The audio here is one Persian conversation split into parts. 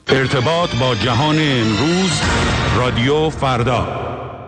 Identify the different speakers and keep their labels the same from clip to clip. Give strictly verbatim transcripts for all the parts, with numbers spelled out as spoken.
Speaker 1: ارتباط با جهان امروز، رادیو فردا.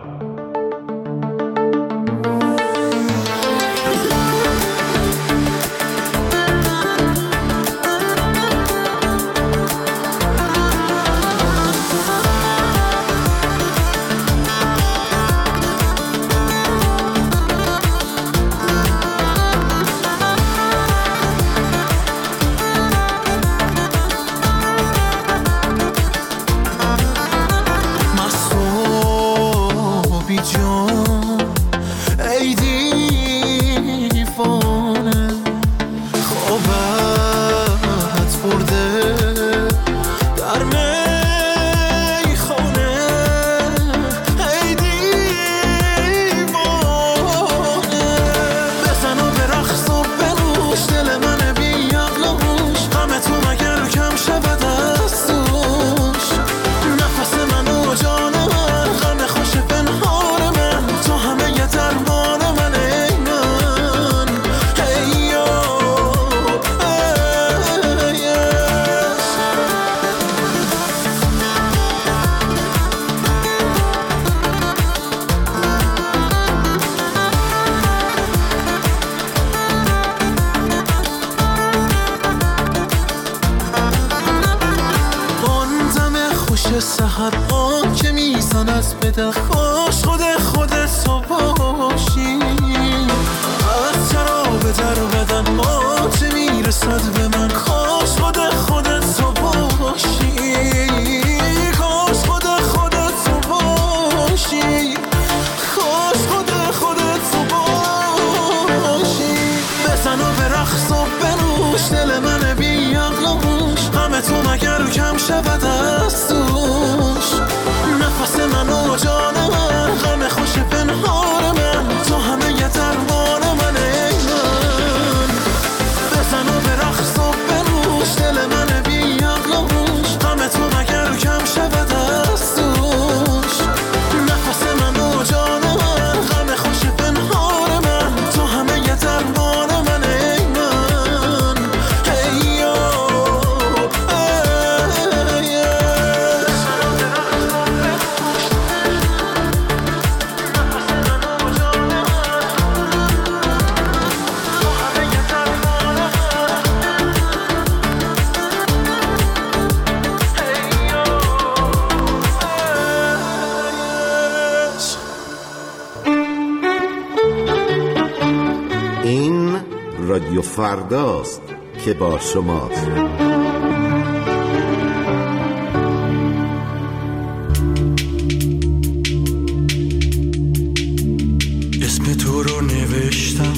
Speaker 2: رادیو فرداست که با شماست.
Speaker 3: اسم تو رو نوشتم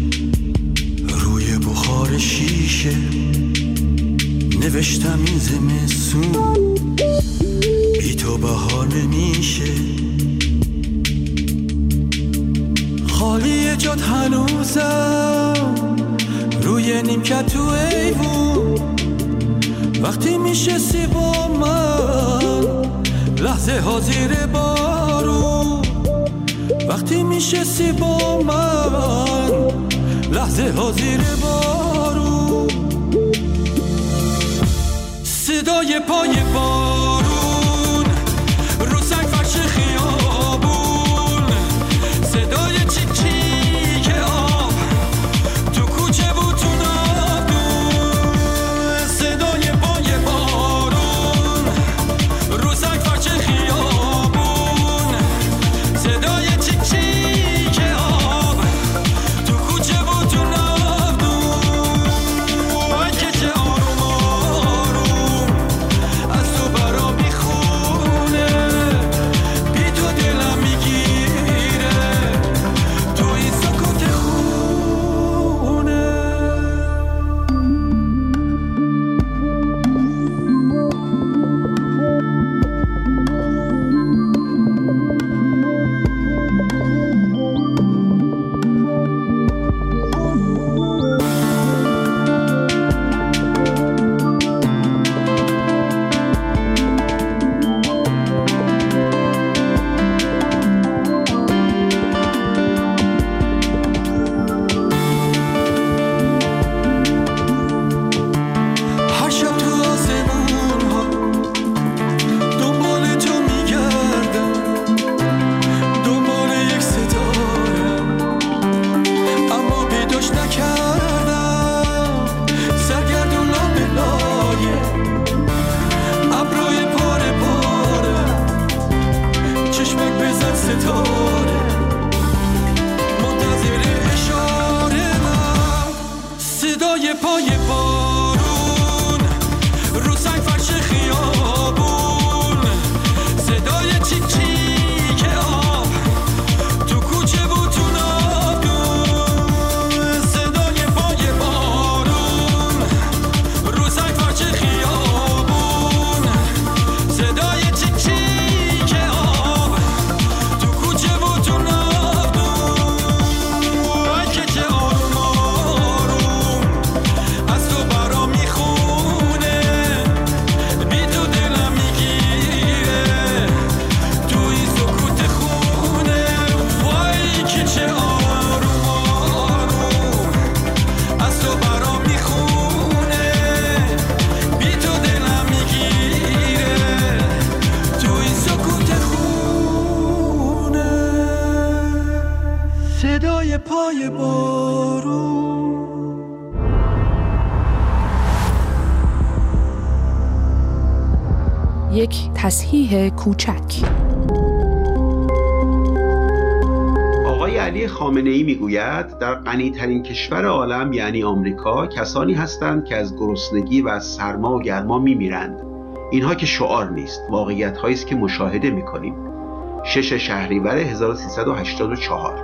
Speaker 3: روی بخار شیشه، نوشتم این زمستون بی تو بهار نمیشه، خالی جات هنوزم روی نیمکت تو ایوون، وقتی میشستی با من لحظه ها زیر بارون، وقتی میشستی با من لحظه ها زیر بارون، صدای پای بارون رو سنگ فرش خیابون، صدای چیک چیک آب تو کوچه بود تو ناودون، صدای پای بارون رو سنگ فرش خیابون، صدای چیک چیک آب تو کوچه بود تو ناودون، وای که چه آروم آروم از تو برا میخونه،
Speaker 4: یک تصحیح کوچک.
Speaker 5: آقای علی خامنه‌ای میگوید در غنی‌ترین کشور عالم یعنی آمریکا کسانی هستند که از گرسنگی و از سرما و گرما میمیرند. اینها که شعار نیست، واقعیت‌هایی است که مشاهده می‌کنیم. شش شهریور هزار و سیصد و هشتاد و چهار.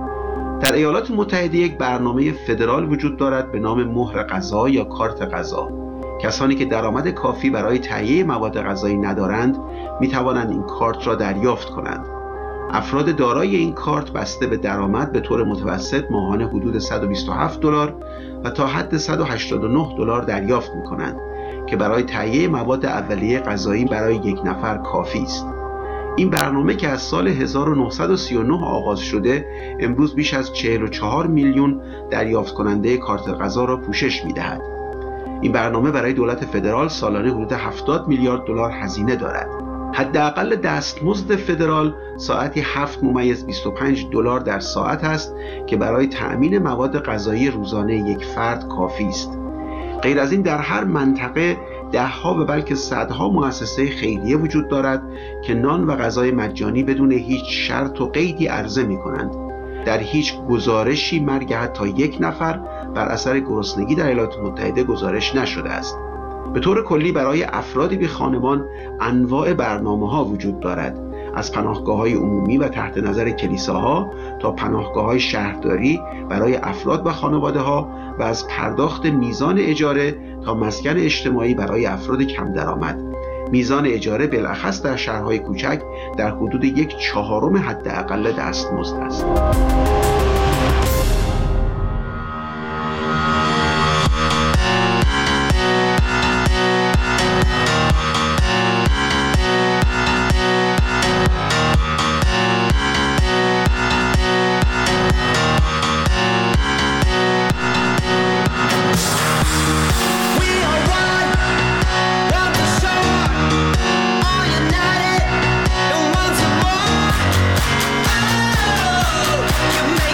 Speaker 5: در ایالات متحده یک برنامه فدرال وجود دارد به نام مهر غذا یا کارت غذا. کسانی که درآمد کافی برای تهیه مواد غذایی ندارند می توانند این کارت را دریافت کنند. افراد دارای این کارت بسته به درآمد به طور متوسط ماهانه حدود صد و بیست و هفت دلار و تا حد صد و هشتاد و نه دلار دریافت می کنند که برای تهیه مواد اولیه غذایی برای یک نفر کافی است. این برنامه که از سال هزار و نهصد و سی و نه آغاز شده امروز بیش از چهل و چهار میلیون دریافت کننده کارت غذا را پوشش می دهد. این برنامه برای دولت فدرال سالانه حدود هفتاد میلیارد دلار هزینه دارد. حداقل دستمزد فدرال ساعتی هفت ممیز بیست و پنج دلار در ساعت است که برای تأمین مواد غذایی روزانه یک فرد کافی است. غیر از این در هر منطقه ده ها و بلکه صدها مؤسسه خیریه وجود دارد که نان و غذای مجانی بدون هیچ شرط و قیدی عرضه می کنند. در هیچ گزارشی مرگ حتی یک نفر بر اثر گرسنگی در ایالات متحده گزارش نشده است. به طور کلی برای افرادی بی خانمان انواع برنامه‌ها وجود دارد، از پناهگاه‌های عمومی و تحت نظر کلیساها تا پناهگاه‌های شهرداری برای افراد و خانواده‌ها و از پرداخت میزان اجاره تا مسکن اجتماعی برای افراد کم درآمد. میزان اجاره بالاخص در شهرهای کوچک در حدود یک چهارم حداقل دستمزد است.
Speaker 3: You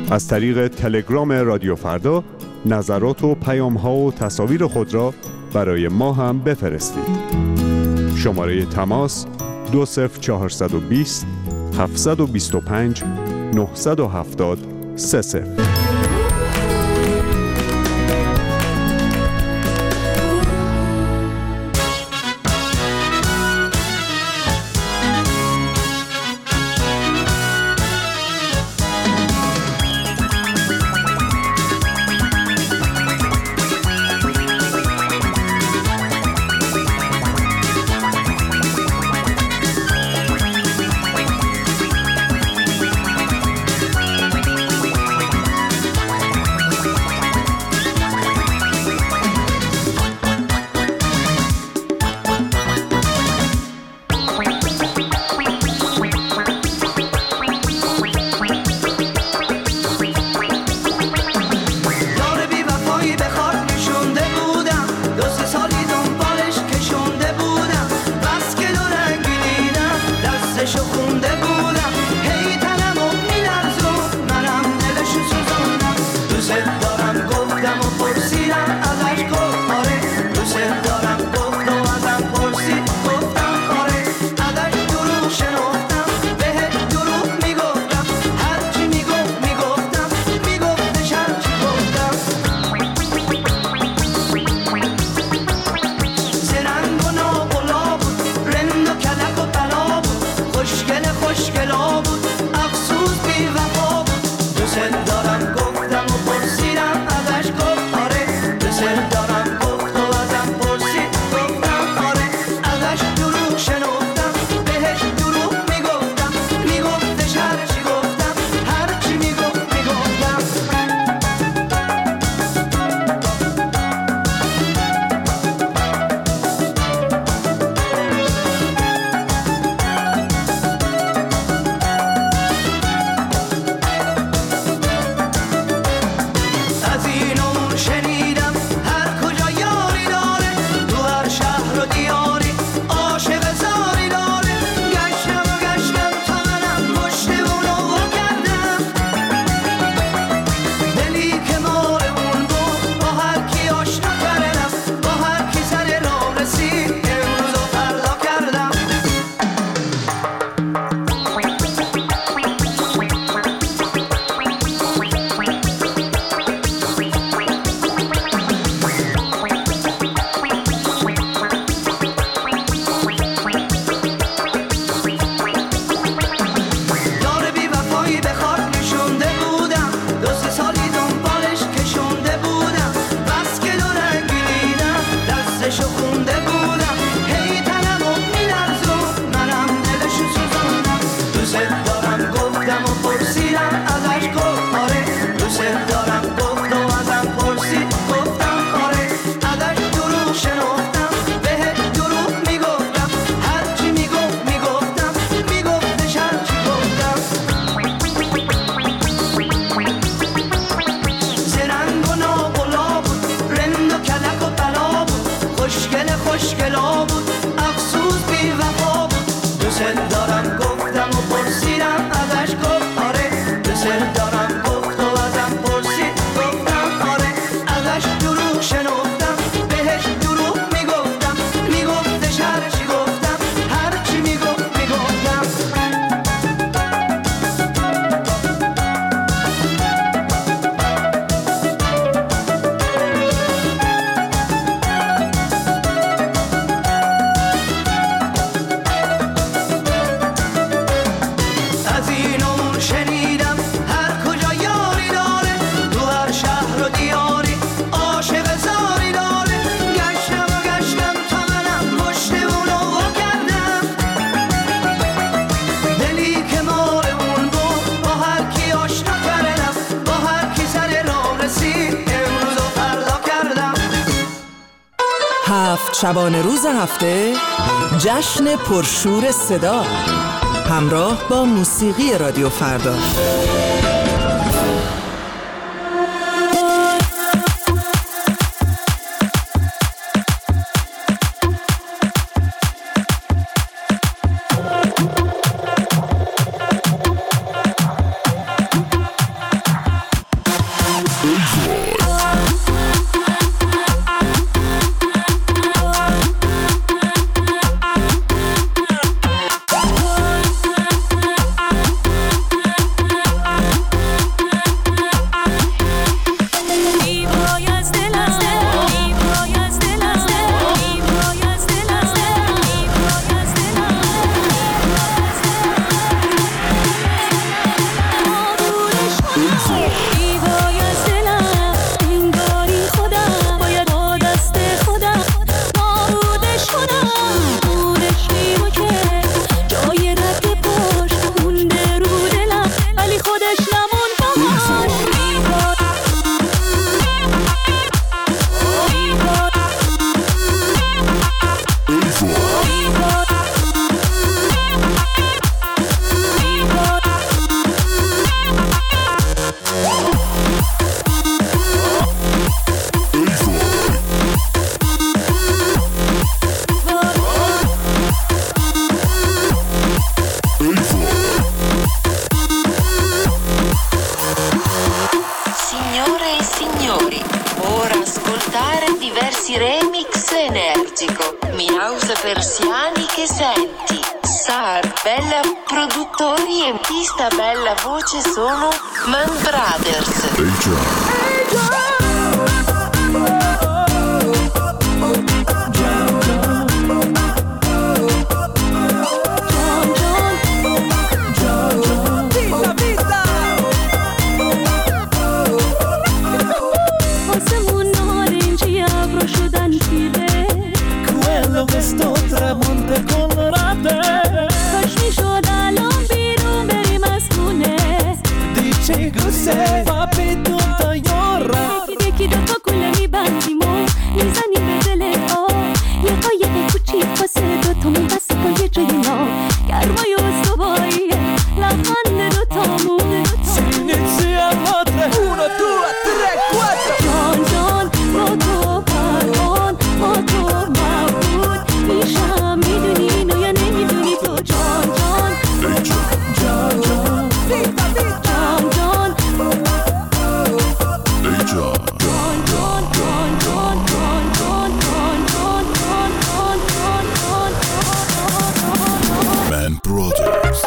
Speaker 6: از طریق تلگرام رادیو فردا نظرات و پیام‌ها و تصاویر خود را برای ما هم بفرستید. شماره تماس دو صفر چهارصد و بیست هفتصد و بیست و پنج نهصد و هفتاد سه صفر.
Speaker 7: هفت شبانه روز هفته جشن پرشور صدا همراه با موسیقی رادیو فردا.
Speaker 8: magico, Mihouse Persiani che senti, Sar, Bella produttori e pista bella voce sono Man Brothers.
Speaker 9: Hey John. Hey John.
Speaker 3: Questo tramonte colorate Kaç mi şod alon birun berim az khune Dice gusse va bedun tayora Deki de to kule mi bandimo Mizani be dele o Ye qaye kuchi qase do to mi bas ko ye jino Garmay ustovai la khande do tamun Sinitsi amatre uno due tre quattro John John moto paron moto میشم میدونی اینو یا نمیدونی تو جان جان جان جان جان جان جان
Speaker 9: Man Brothers.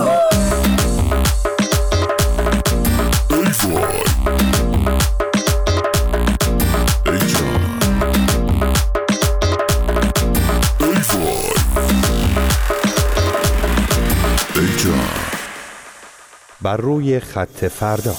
Speaker 10: بر روی خط فردا.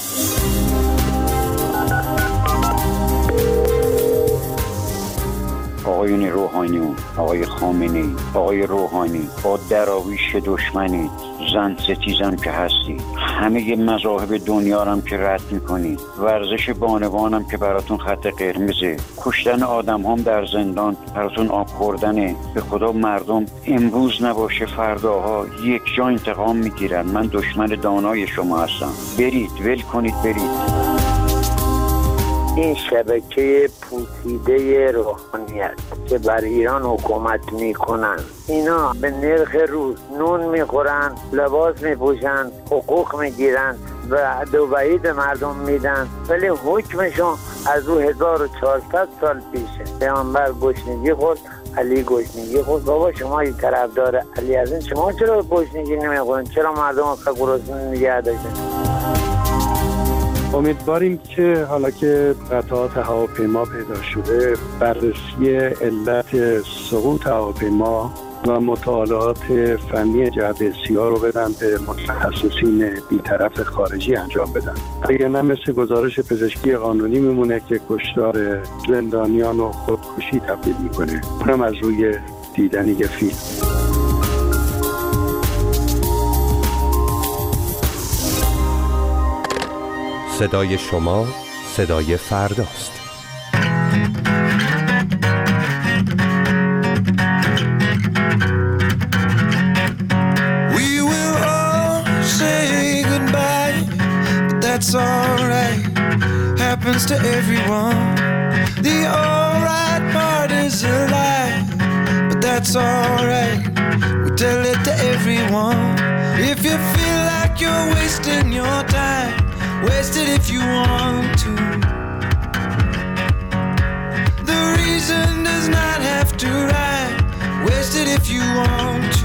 Speaker 11: آقایون روحانیون، آقای خامنه‌ای، آقای روحانی، با دراویش دشمنید، زن ستیزم که هستی، همه مذاهب دنیا هم که رد میکنید، ورزش بانوانم که براتون خط قرمزه، کشتن آدم هم در زندان براتون آب خوردنه. به خدا مردم امروز نباشه فرداها یک جا انتقام میگیرن. من دشمن دانای شما هستم. برید، ول کنید، برید.
Speaker 12: این شبکه پوسیده روحانیت که بر ایران حکومت میکنن، اینا به نرخ روز نون میخورن، لباس میپوشن، حقوق میگیرن و دوبایی به مردم میدن، ولی حکمشون از او هزار و چهارصد سال پیشه. پیامبر گشنگی خورد، علی گشنگی خورد. بابا شما یک طرفدار علی هستین، شما چرا گشنگی نمیخورین؟ چرا مردم رو گرسنه نگه داشتین؟
Speaker 13: امیدواریم که حالا که قطعات هواپیما پیدا شده، بررسی علت سقوط هواپیما و مطالعات فنی جهت سیاه رو بدن به متخصصین بی‌طرف خارجی انجام بدن. اگر نه مثل گزارش پزشکی قانونی میمونه که کشتار زندانیان و خودکشی تبدیل میکنه، اونم از روی دیدن یه فیلم.
Speaker 10: صدای شما صدای فرداست.
Speaker 3: We will all say goodbye, but that's alright. Happens to everyone. The alright part is a lie, but that's alright. We tell it to everyone. If you feel like you're wasting your time, waste it if you want to. The reason does not have to rhyme. Waste it if you want to.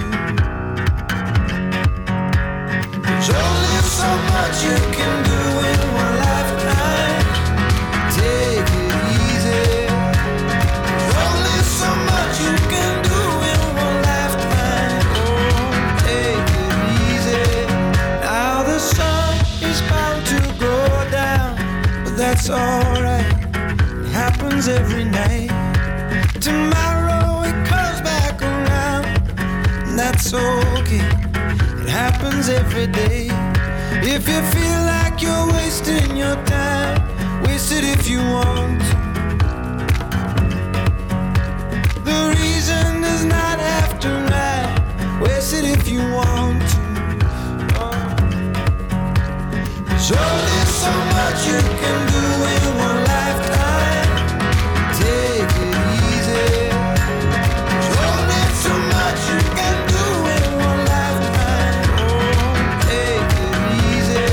Speaker 3: There's only so much you can do in one lifetime. Take it easy. There's only so much you can do in one lifetime. Oh, take it easy. Now the sun is bound to go down, but that's alright. It happens every night. Tomorrow it comes back around, and that's okay. It happens every day. If you feel like you're wasting your time, waste it if you want to. The reason does not have to lie. Waste it if you want to. There's only so much you can do in one lifetime. Take it easy. There's only so much you can do in one lifetime. Oh, take it easy.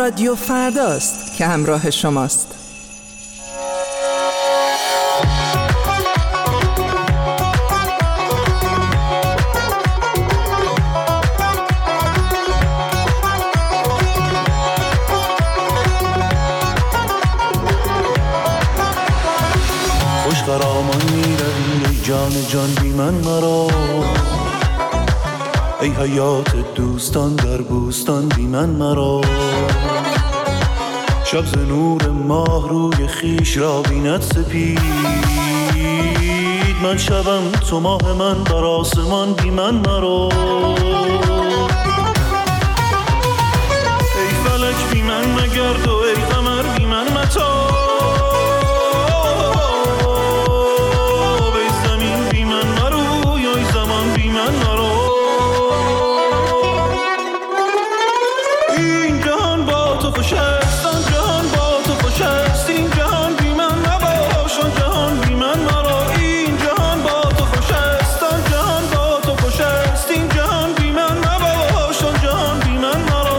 Speaker 7: رادیو فرداست که همراه شماست.
Speaker 14: خوش خرامان میروی ای جان جان بی من مرا، ای حیات دوستان در بوستان بی من مرا. شب ز نور ماه روی خیش را بیند سپید، من شبم تو ماه من بر آسمان بی من مرا. ای فلک بی من مگرد و ای قمر بی من متاب، ای زمین بی من مروی ای زمان بی من مرا. این جهان با تو خوش است، آن جهان با تو خوش است، این جهان بی من نباش آن جهان بی من مرا. این جهان با تو خوش است، آن جهان با تو خوش است، این جهان بی من نباش آن جهان بی من مرا.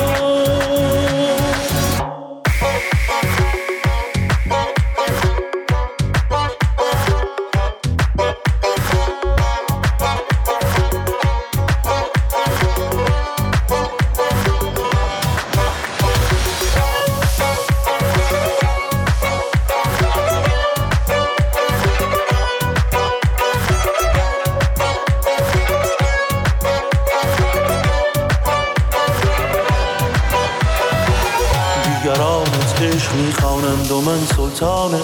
Speaker 14: دیگرانت عشق میخوانند و من سلطان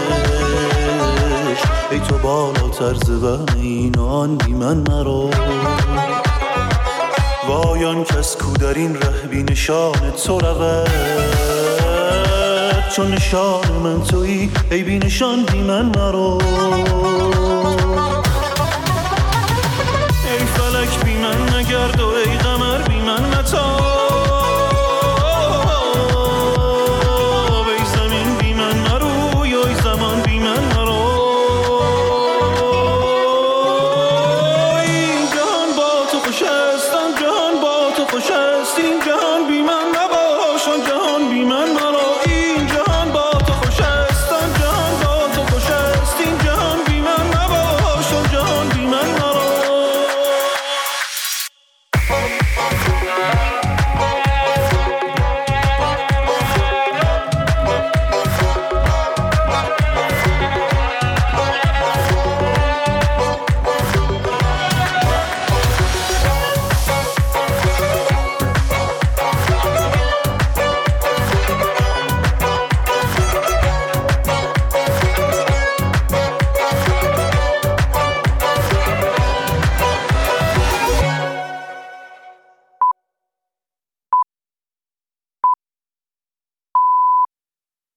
Speaker 14: عشق، ای تو بالاتر ز وهم این و آن بی من مرا. وای آن کس کو در این ره بی نشان تو رود، چون نشان من تویی ای بی نشان بی من مرا.